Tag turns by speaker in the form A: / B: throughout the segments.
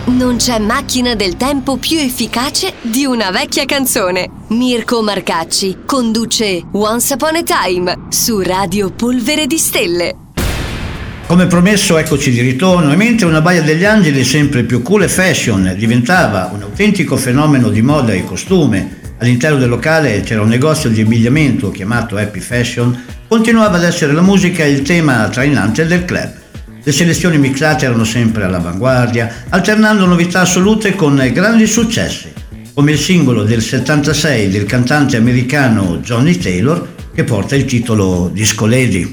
A: Non c'è macchina del tempo più efficace di una vecchia canzone. Mirko Marcacci conduce Once Upon a Time su Radio Polvere di Stelle.
B: Come promesso, eccoci di ritorno, e mentre una Baia degli Angeli sempre più cool e fashion diventava un autentico fenomeno di moda e costume, all'interno del locale c'era un negozio di abbigliamento chiamato Happy Fashion, continuava ad essere la musica il tema trainante del club. Le selezioni mixate erano sempre all'avanguardia, alternando novità assolute con grandi successi, come il singolo del 76 del cantante americano Johnny Taylor, che porta il titolo Disco Lady.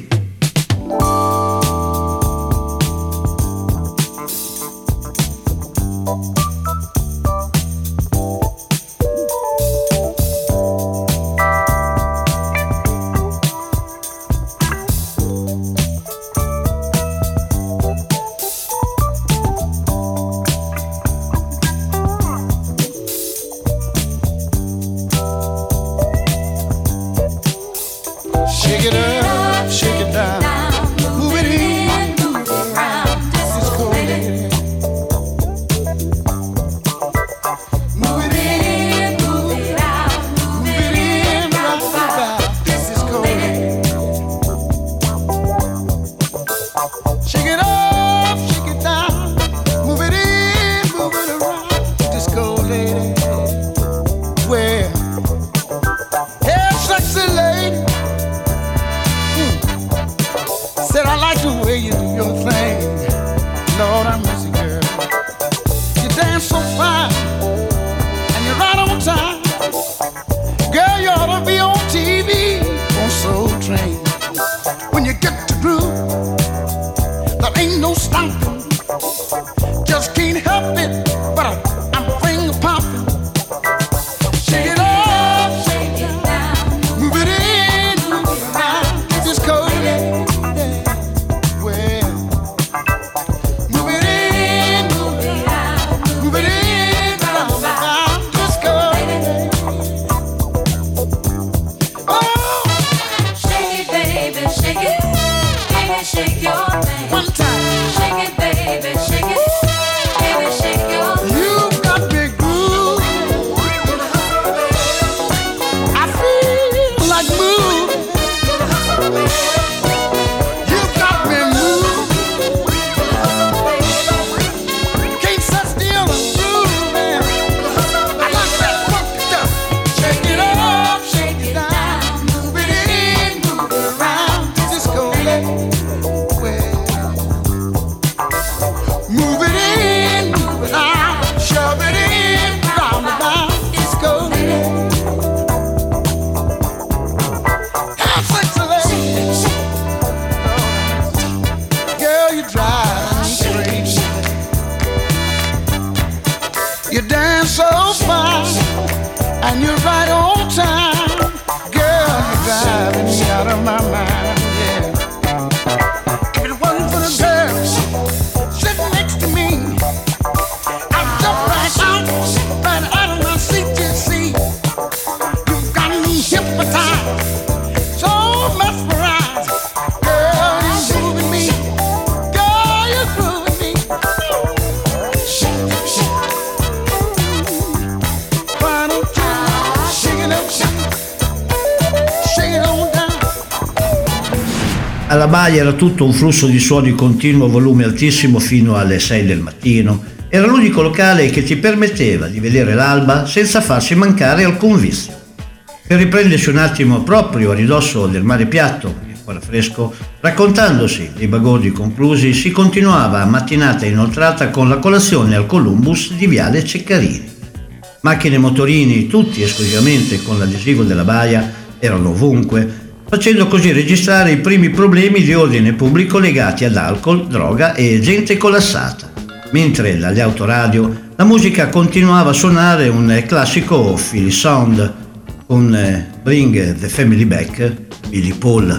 B: Alla Baia era tutto un flusso di suoni continuo a volume altissimo fino alle 6 del mattino. Era l'unico locale che ti permetteva di vedere l'alba senza farsi mancare alcun vizio. Per riprendersi un attimo proprio a ridosso del mare piatto, ancora fresco, raccontandosi dei bagordi conclusi, si continuava a mattinata inoltrata con la colazione al Columbus di Viale Ceccarini. Macchine e motorini, tutti esclusivamente con l'adesivo della Baia, erano ovunque, facendo così registrare i primi problemi di ordine pubblico legati ad alcol, droga e gente collassata, mentre dagli autoradio la musica continuava a suonare un classico Philly Sound con Bring the Family Back, Billy Paul.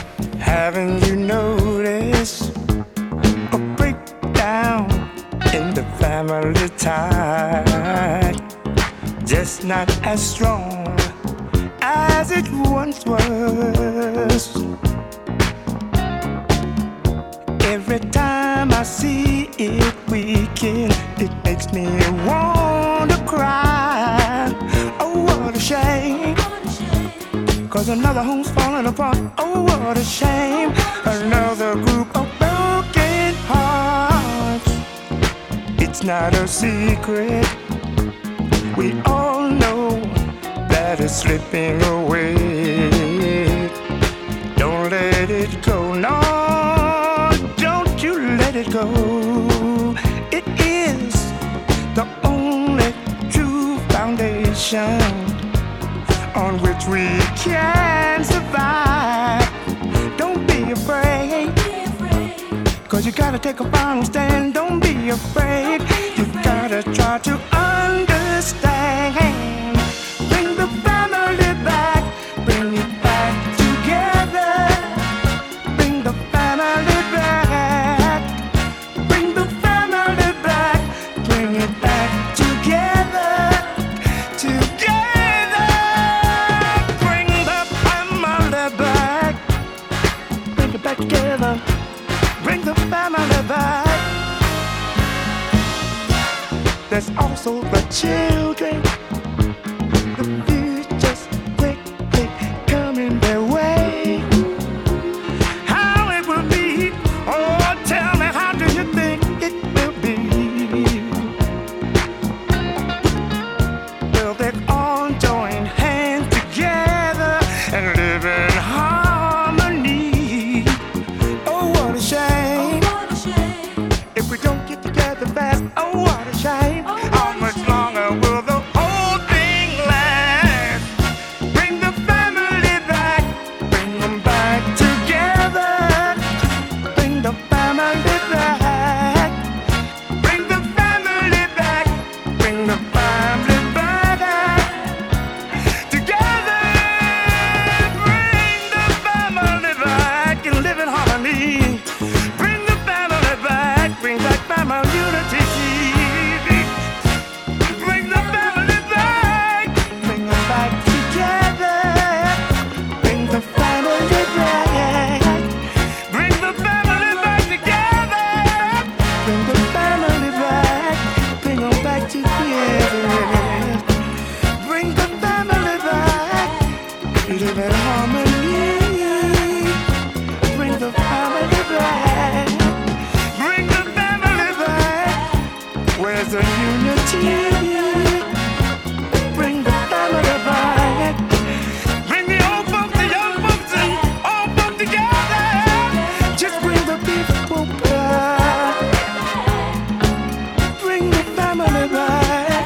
C: Haven't you noticed a breakdown in the family tie? Just not as strong as it once was. Every time I see it weaken, it makes me want to cry. Oh, what a shame. 'Cause another home's falling apart. Oh, what a shame. Another group of broken hearts. It's not a secret. We all know that it's slipping away. Don't let it go, no, don't you let it go. It is the only true foundation on which we can survive. Don't be afraid, 'cause you gotta take a final stand. Don't be afraid, you gotta try to understand. Bring the family back, bring it back together. Bring the family back, bring the family back, bring it back together, together. Bring the family back, bring it back together. Bring the family back. There's also the children, the future's quickly coming their way. How it will be, oh, tell me, how do you think it will be? Will they all join hands together and live in harmony? Oh, what a shame. If we don't get together fast, oh, what a shame. How much longer will the whole thing last? Bring the family back, bring them back together. Bring the family back, bring the family back, bring the family back together. Bring the family back and live in harmony. Bring the family back, bring back family unity. Bring the family back, bring them back together. Bring the family back, bring the family back together. Bring the family back, bring them back together. Bring the family back, live in harmony. Bring the family back, bring the family back. Where's the unity? Bring the family back. Bring the old folks, the young folks, and all folks together. Just bring the people back. Bring the family back.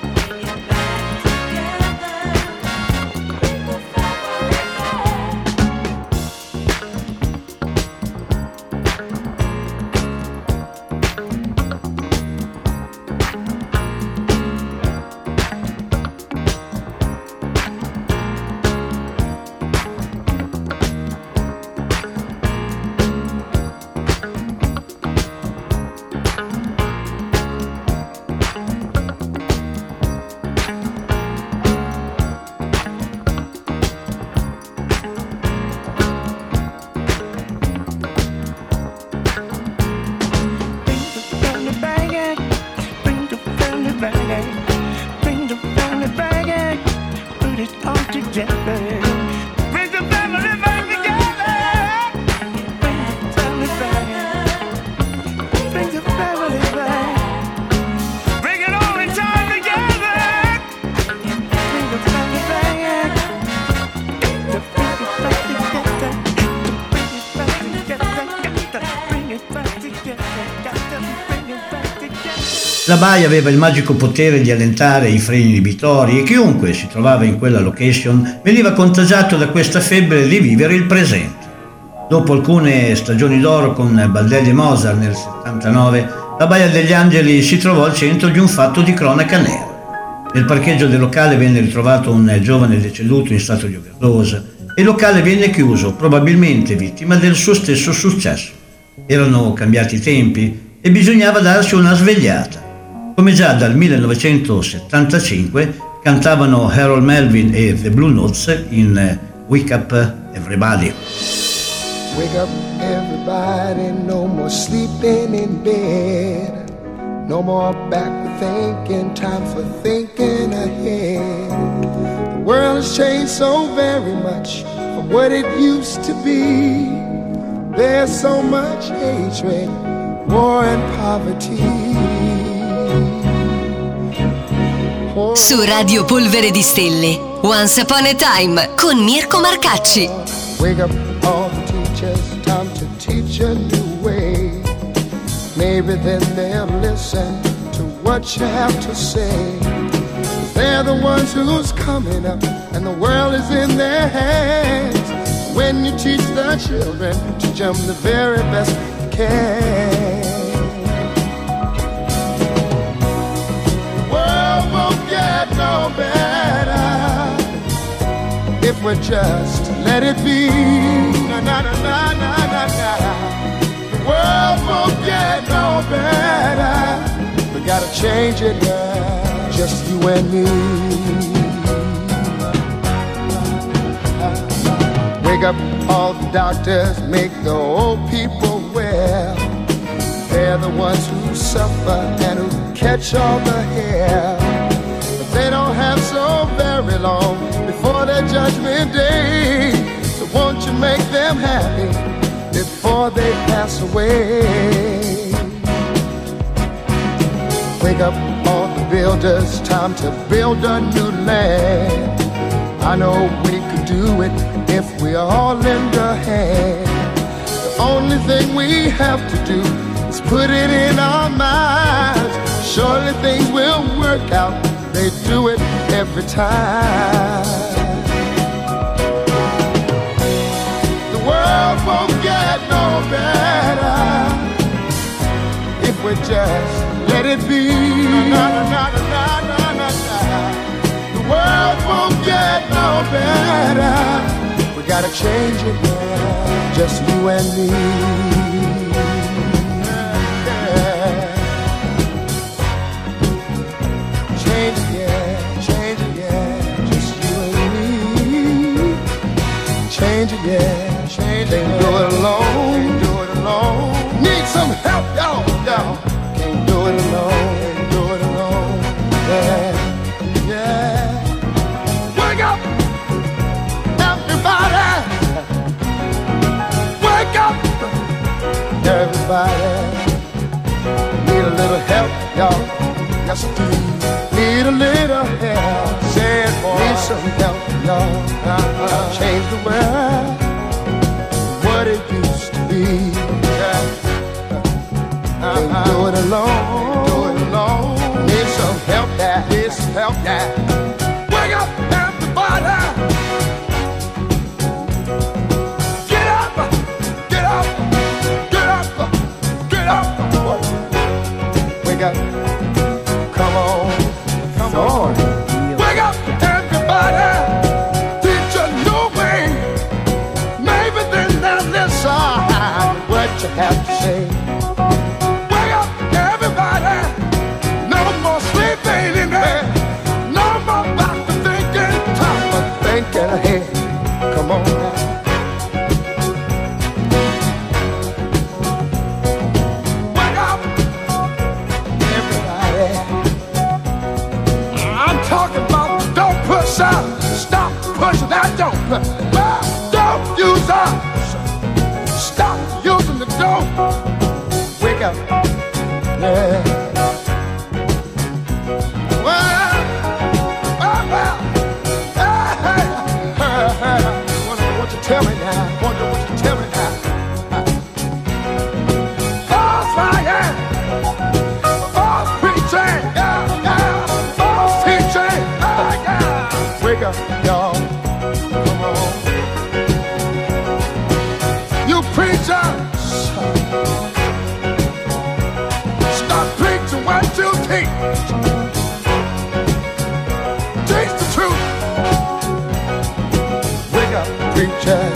C: Bring the family back, bring the family back, put it all together. Bring the family back together. Bring the family back, bring the family back. Bring it all in time together. Bring the family back, bring it back together. Bring it back together, bring it back together.
B: La baia aveva il magico potere di allentare i freni inibitori e chiunque si trovava in quella location veniva contagiato da questa febbre di vivere il presente. Dopo alcune stagioni d'oro con Baldelli e Mozart nel 79, la Baia degli Angeli si trovò al centro di un fatto di cronaca nera. Nel parcheggio del locale venne ritrovato un giovane deceduto in stato di overdose e il locale venne chiuso, probabilmente vittima del suo stesso successo. Erano cambiati i tempi e bisognava darsi una svegliata. Come già dal 1975 cantavano Harold Melvin e The Blue Notes in Wake Up Everybody.
D: Wake up everybody, no more sleeping in bed. No more backward thinking, time for thinking ahead. The world has changed so very much from what it used to be. There's so much hatred, war and poverty.
A: Su Radio Polvere di Stelle, Once Upon a Time con Mirko Marcacci.
D: Wake up all the teachers, time to teach a new way. Maybe then they'll listen to what you have to say. They're the ones who's coming up and the world is in their hands. When you teach the children to jump the very best you can. The world won't get no better if we just let it be. Na na na na na na na. The world won't get no better. We gotta change it now, just you and me. Wake up all the doctors, make the old people well. They're the ones who suffer and who catch all the hair. But they don't have so very long before their judgment day. So won't you make them happy before they pass away? Wake up all the builders, time to build a new land. I know we could do it if we all lend a hand. The only thing we have to do is put it in our minds. Surely things will work out, they do it every time. The world won't get no better if we just let it be. Na, na, na, na, na, na, na. The world won't get no better. We gotta change it now, just you and me. Yeah. Change it, yeah, change it, yeah, just you and me. Change it, yeah, change it. Can't do it alone, can't do it alone. Need some help, y'all, y'all. Can't do it alone, can't do it alone. Yeah, yeah. Wake up, everybody. Wake up, everybody. Need a little help, y'all. Yes, I do. Need a little help. Say it, boy. Need some help, y'all. Change the world, what it used to be. Can't do it alone, do it alone. Need some help, that, need some help, that. Wake up, everybody. Get up, get up, get up, get up. Wake up, come on, come on. Wake up, everybody. Teach a new way. Maybe then they'll listen what you have to say. Ahead. Come on now. Wake up, everybody. I'm talking about don't push out. Stop pushing that dope. Don't use up. Stop using the dope. Wake up. Yeah. Tell me now, wonder what you tell me now. False lying, false preaching, yeah, yeah, false teaching, yeah. Wake up, y'all, come on. You preachers, stop preaching what you teach. Teach the truth. Wake up, preachers.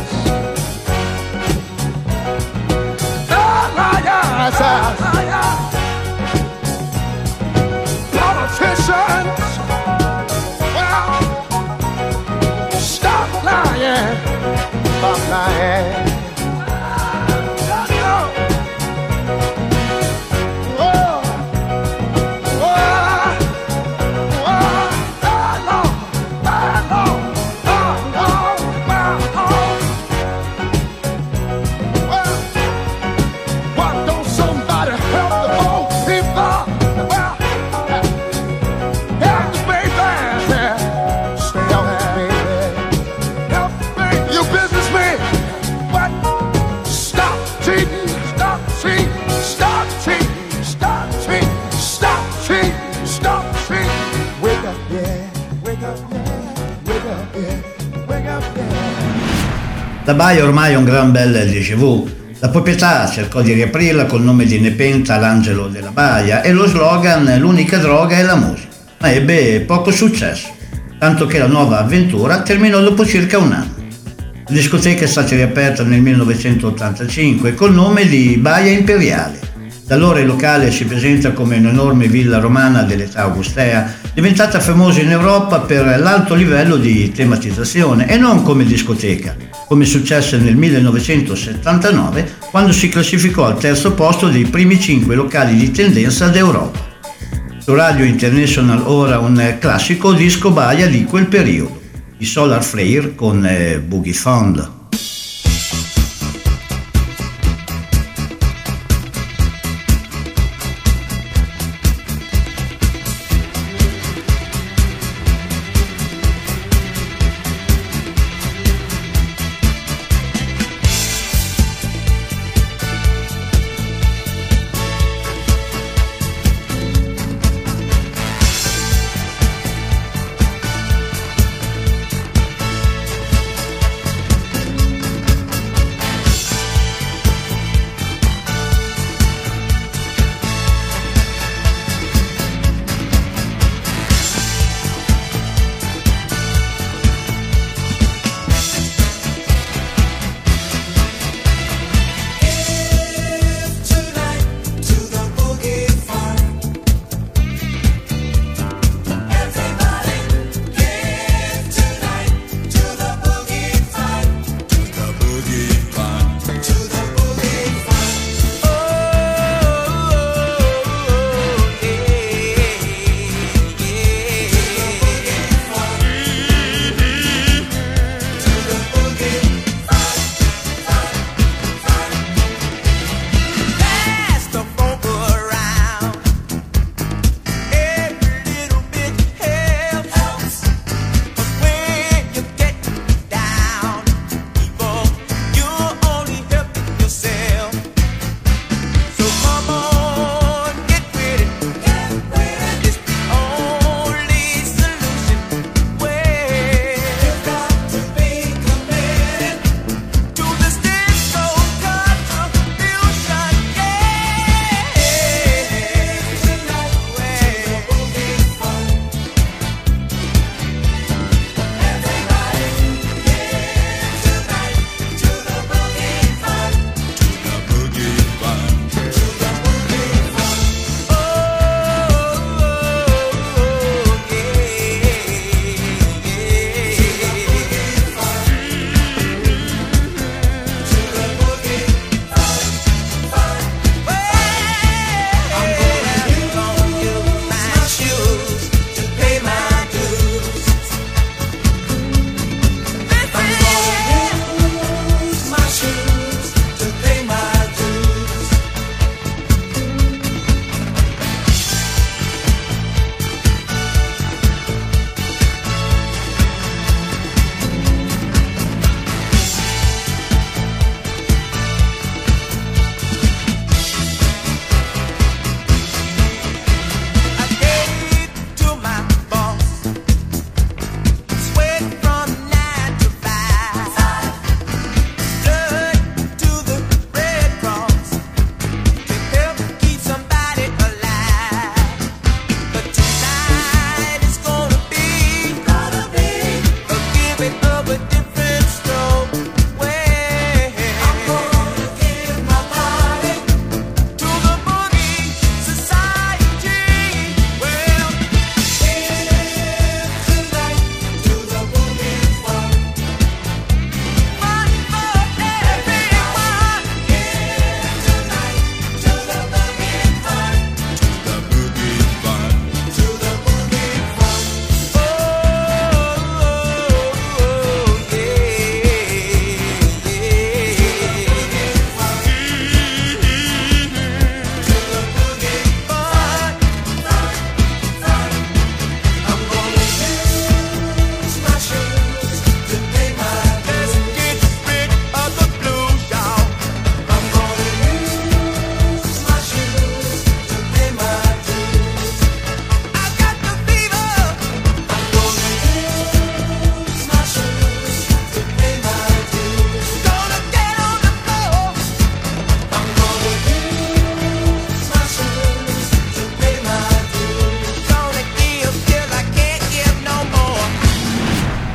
D: Politicians, well, stop lying, stop lying.
B: La baia ormai è un gran bel déjà vu. La proprietà cercò di riaprirla col nome di Nepenta, l'angelo della baia, e lo slogan "l'unica droga è la musica", ma ebbe poco successo, tanto che la nuova avventura terminò dopo circa un anno. La discoteca è stata riaperta nel 1985 col nome di Baia Imperiale. Da allora il locale si presenta come un'enorme villa romana dell'età augustea, diventata famosa in Europa per l'alto livello di tematizzazione e non come discoteca, come successe nel 1979 quando si classificò al terzo posto dei primi 5 locali di tendenza d'Europa. Su Radio International ora un classico disco baia di quel periodo, i Solar Flare con Boogie Fund.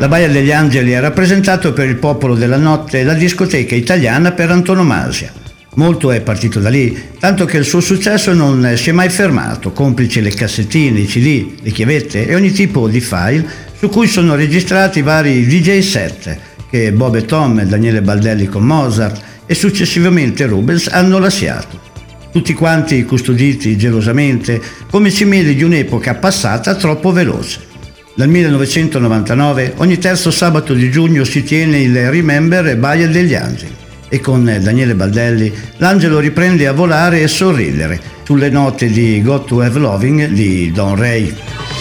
B: La Baia degli Angeli ha rappresentato per il popolo della notte la discoteca italiana per antonomasia. Molto è partito da lì, tanto che il suo successo non si è mai fermato, complici le cassettine, i CD, le chiavette e ogni tipo di file su cui sono registrati vari DJ set che Bob e Tom, Daniele Baldelli con Mozart e successivamente Rubens hanno lasciato. Tutti quanti custoditi gelosamente come cimeli di un'epoca passata troppo veloce. Dal 1999 ogni terzo sabato di giugno si tiene il Remember Baia degli Angeli e con Daniele Baldelli l'angelo riprende a volare e sorridere sulle note di Got to Have Loving di Don Ray.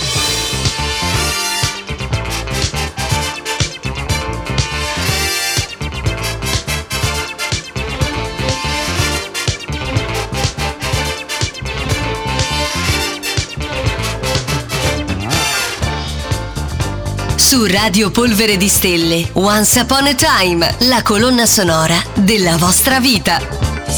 A: Su Radio Polvere di Stelle, Once Upon a Time, la colonna sonora della vostra vita.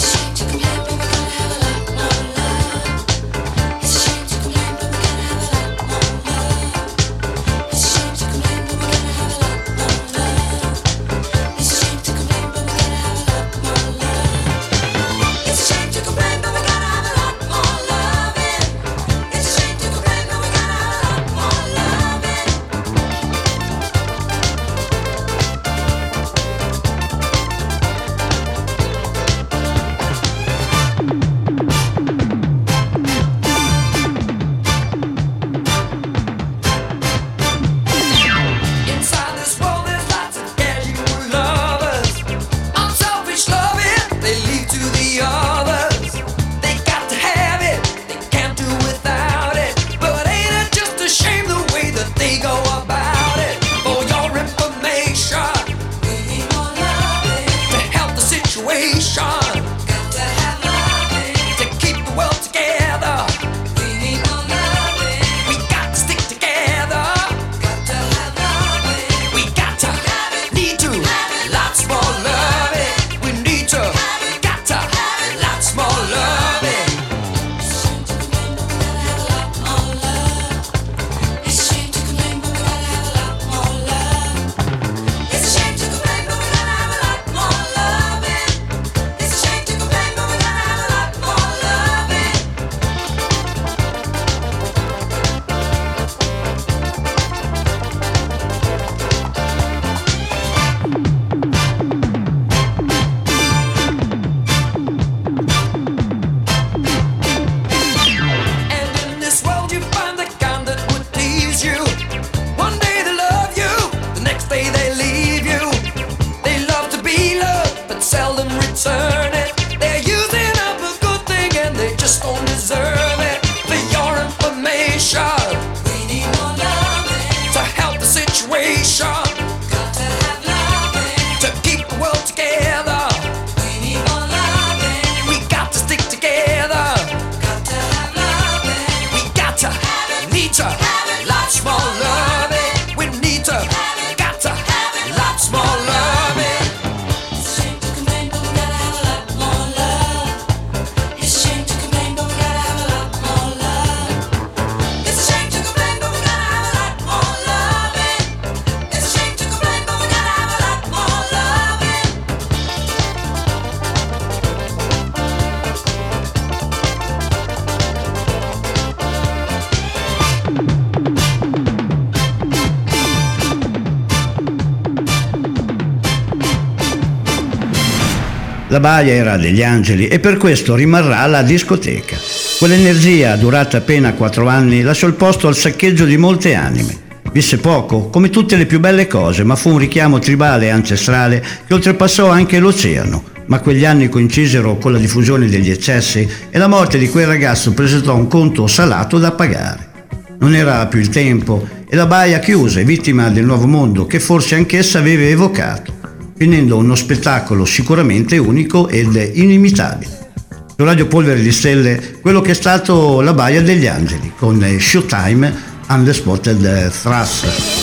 B: La Baia era degli Angeli e per questo rimarrà la discoteca. Quell'energia, durata appena 4 anni, lasciò il posto al saccheggio di molte anime. Visse poco, come tutte le più belle cose, ma fu un richiamo tribale e ancestrale che oltrepassò anche l'oceano. Ma quegli anni coincisero con la diffusione degli eccessi e la morte di quel ragazzo presentò un conto salato da pagare. Non era più il tempo e la Baia chiuse, vittima del nuovo mondo che forse anch'essa aveva evocato, finendo uno spettacolo sicuramente unico ed inimitabile. Su Radio Polvere di Stelle, quello che è stato la Baia degli Angeli, con Showtime and the Spotted Thrush.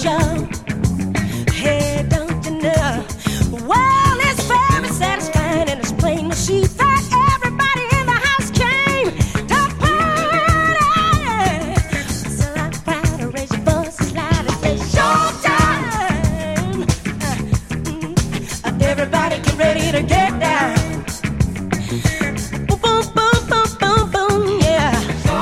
E: show. Hey, don't you know? Well, it's very satisfying and it's plain to see that everybody in the house came to party. So I'm proud to raise your voices loud and say showtime. Everybody get ready to get down. Boom, boom, boom, boom, boom, boom, yeah.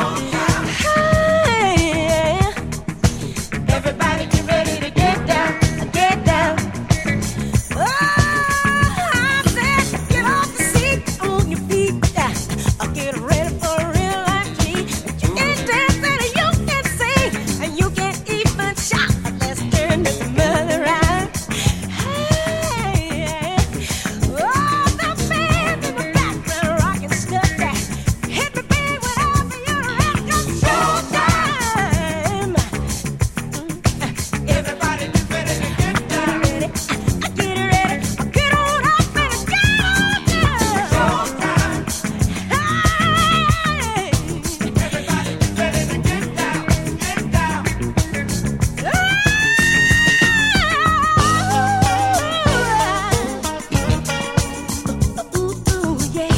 E: Hey, everybody get ready to get down, get down. Oh, I said, get off the seat, on your feet. Get ready for a real life treat. You can dance and you can sing and you can even shout. Let's turn this mother around. Hey, oh, the band in the background rocking stuff that hit me, baby, whenever you're around. 'Cause showtime. Everybody get ready to get down. Get ready, get on up and get on down. Showtime. Hey, everybody get ready to get down, get down. Ooh, yeah.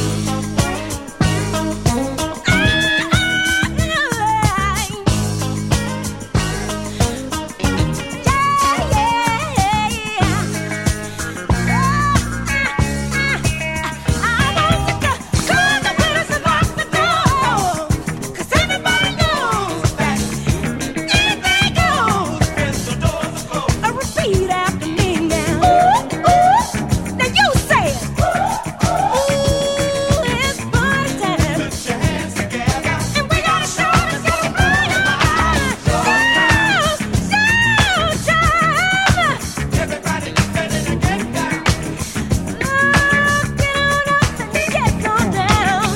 E: Repeat after me now. Now you say it. Ooh, it's party time. Put your hands together. And we gotta show this little party. Showtime. Everybody get ready to get down. Get on up and get on down.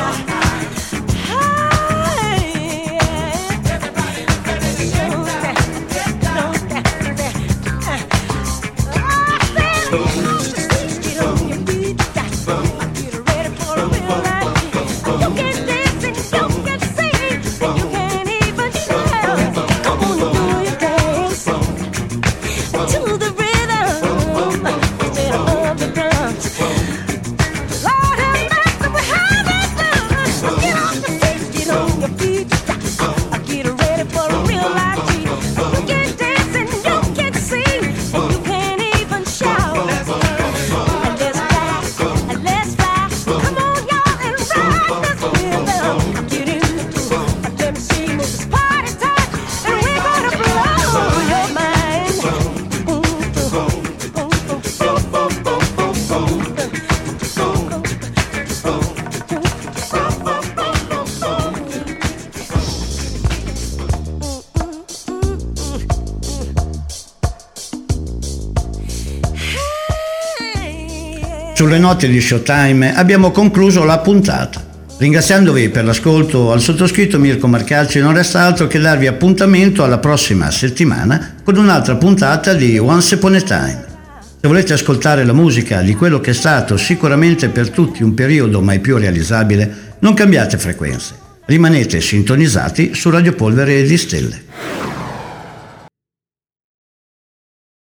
E: Everybody get ready to get down. Get down. Get on your feet. Get ready for a real life. You can dance and you can sing and you can even shout. Come on, do your dance to the rhythm instead of the drums. Lord have mercy, we have it done. Get off the seat, get on your feet. Get ready for a real life treat. You can dance and you can sing and you can even shout. Let's fly, let's fly. Come on, y'all, and ride this rhythm. Get in the groove. Let me see, it's party time, and we're gonna blow your mind. Boom, boom, boom, boom, boom, boom, boom, boom, boom.
B: Sulle note di Showtime abbiamo concluso la puntata. Ringraziandovi per l'ascolto, al sottoscritto Mirko Marcacci non resta altro che darvi appuntamento alla prossima settimana con un'altra puntata di Once Upon a Time. Se volete ascoltare la musica di quello che è stato sicuramente per tutti un periodo mai più realizzabile, non cambiate frequenze. Rimanete sintonizzati su Radio Polvere di Stelle.